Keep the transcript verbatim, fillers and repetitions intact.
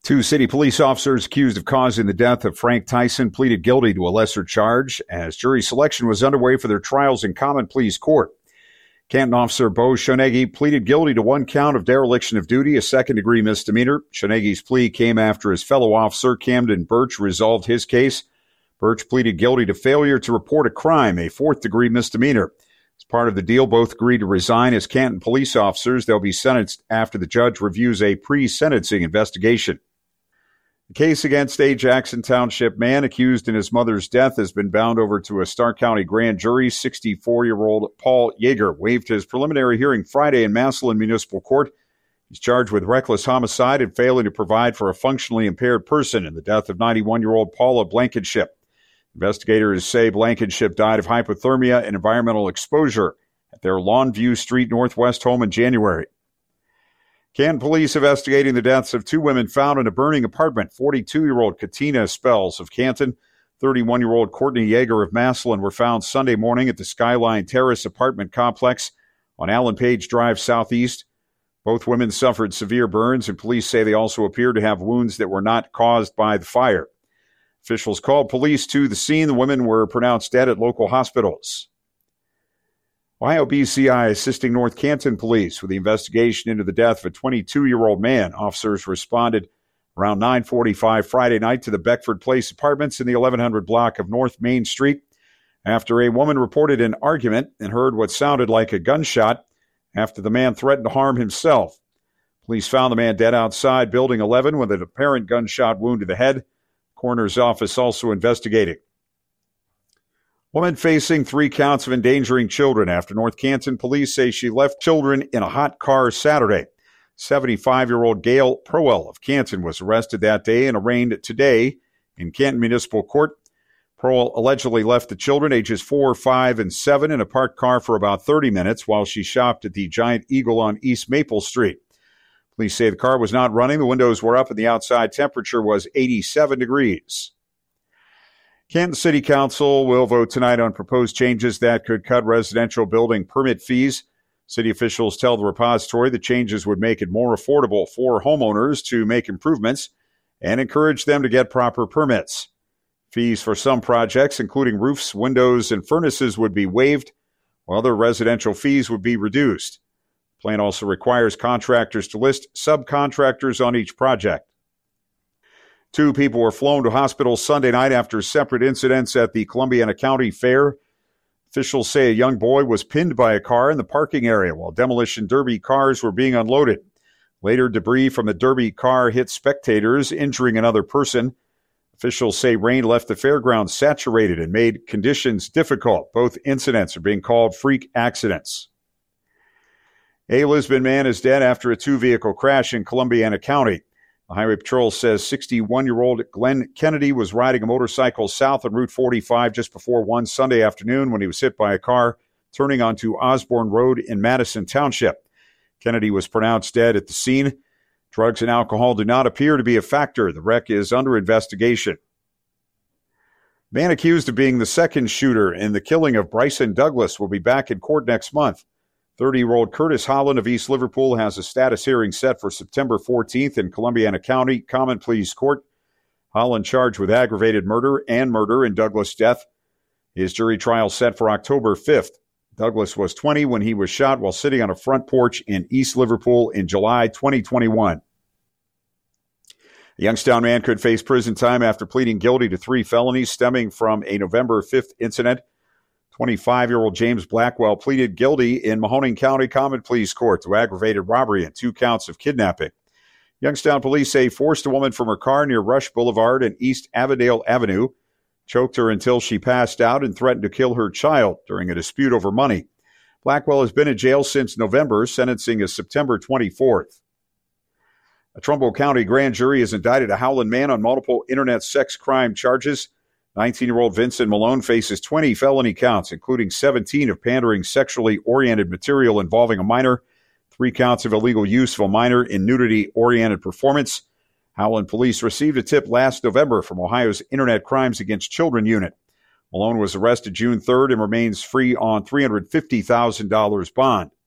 Two city police officers accused of causing the death of Frank Tyson pleaded guilty to a lesser charge as jury selection was underway for their trials in common pleas court. Canton officer Bo Shonegi pleaded guilty to one count of dereliction of duty, a second-degree misdemeanor. Shonegi's plea came after his fellow officer, Camden Birch, resolved his case. Birch pleaded guilty to failure to report a crime, a fourth-degree misdemeanor. As part of the deal, both agreed to resign as Canton police officers. They'll be sentenced after the judge reviews a pre-sentencing investigation. The case against a Jackson Township man accused in his mother's death has been bound over to a Stark County grand jury. sixty-four-year-old Paul Yeager waived his preliminary hearing Friday in Massillon Municipal Court. He's charged with reckless homicide and failing to provide for a functionally impaired person in the death of ninety-one-year-old Paula Blankenship. Investigators say Blankenship died of hypothermia and environmental exposure at their Longview Street Northwest home in January. Canton police investigating the deaths of two women found in a burning apartment. forty-two-year-old Katina Spells of Canton, thirty-one-year-old Courtney Yeager of Massillon were found Sunday morning at the Skyline Terrace apartment complex on Allen Page Drive Southeast. Both women suffered severe burns, and police say they also appeared to have wounds that were not caused by the fire. Officials called police to the scene. The women were pronounced dead at local hospitals. Ohio B C I assisting North Canton police with the investigation into the death of a twenty-two-year-old man. Officers responded around nine forty-five Friday night to the Beckford Place apartments in the eleven hundred block of North Main Street after a woman reported an argument and heard what sounded like a gunshot after the man threatened to harm himself. Police found the man dead outside Building eleven with an apparent gunshot wound to the head. Coroner's office also investigating. Woman facing three counts of endangering children after North Canton police say she left children in a hot car Saturday. seventy-five-year-old Gail Prowell of Canton was arrested that day and arraigned today in Canton Municipal Court. Prowell allegedly left the children, ages four, five, and seven, in a parked car for about thirty minutes while she shopped at the Giant Eagle on East Maple Street. Police say the car was not running, the windows were up, and the outside temperature was eighty-seven degrees. Canton City Council will vote tonight on proposed changes that could cut residential building permit fees. City officials tell the repository the changes would make it more affordable for homeowners to make improvements and encourage them to get proper permits. Fees for some projects, including roofs, windows, and furnaces, would be waived, while other residential fees would be reduced. The plan also requires contractors to list subcontractors on each project. Two people were flown to hospital Sunday night after separate incidents at the Columbiana County Fair. Officials say a young boy was pinned by a car in the parking area while demolition derby cars were being unloaded. Later, debris from the derby car hit spectators, injuring another person. Officials say rain left the fairgrounds saturated and made conditions difficult. Both incidents are being called freak accidents. A Lisbon man is dead after a two-vehicle crash in Columbiana County. The Highway Patrol says sixty-one-year-old Glenn Kennedy was riding a motorcycle south on Route forty-five just before one Sunday afternoon when he was hit by a car turning onto Osborne Road in Madison Township. Kennedy was pronounced dead at the scene. Drugs and alcohol do not appear to be a factor. The wreck is under investigation. Man accused of being the second shooter in the killing of Bryson Douglas will be back in court next month. thirty-year-old Curtis Holland of East Liverpool has a status hearing set for September fourteenth in Columbiana County Common Pleas Court. Holland charged with aggravated murder and murder in Douglas' death. His jury trial set for October fifth. Douglas was twenty when he was shot while sitting on a front porch in East Liverpool in July twenty twenty-one. The Youngstown man could face prison time after pleading guilty to three felonies stemming from a November fifth incident. twenty-five-year-old James Blackwell pleaded guilty in Mahoning County Common Pleas Court to aggravated robbery and two counts of kidnapping. Youngstown police say forced a woman from her car near Rush Boulevard and East Avondale Avenue, choked her until she passed out, and threatened to kill her child during a dispute over money. Blackwell has been in jail since November. Sentencing is September twenty-fourth. A Trumbull County grand jury has indicted a Howland man on multiple internet sex crime charges. nineteen-year-old Vincent Malone faces twenty felony counts, including seventeen of pandering sexually oriented material involving a minor, three counts of illegal use of a minor in nudity-oriented performance. Howland police received a tip last November from Ohio's Internet Crimes Against Children unit. Malone was arrested June third and remains free on three hundred fifty thousand dollars bond.